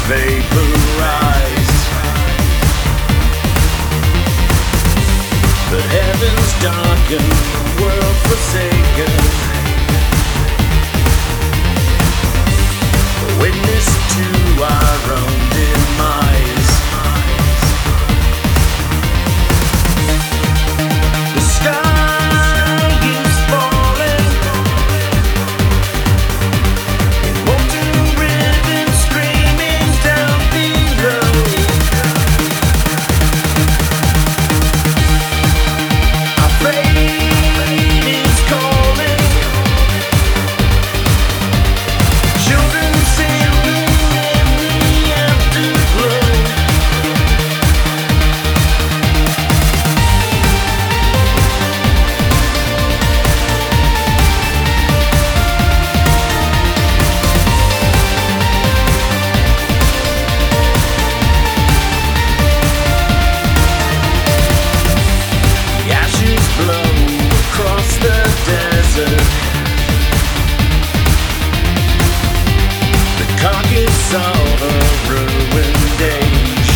vaporized. The heavens darken, the world forsaken. Witness to our own demise. The sky is falling in molten ribbons screaming down below. Our fate is calling. Children singing in the afterglow. The ashes blow across the desert. The carcass of a ruined age.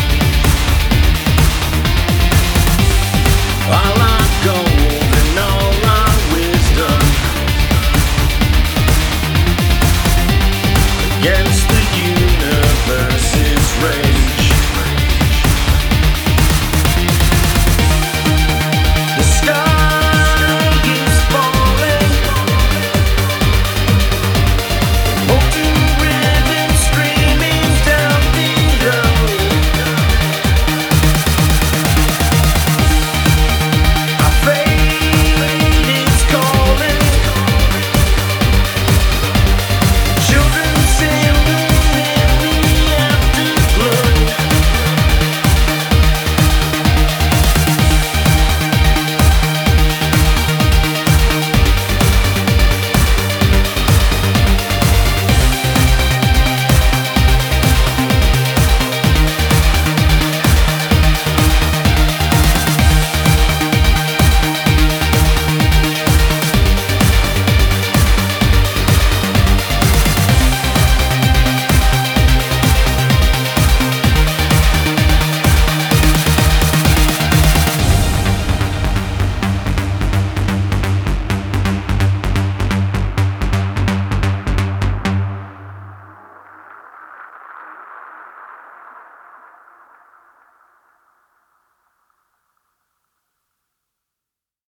All our gold and all our wisdom against the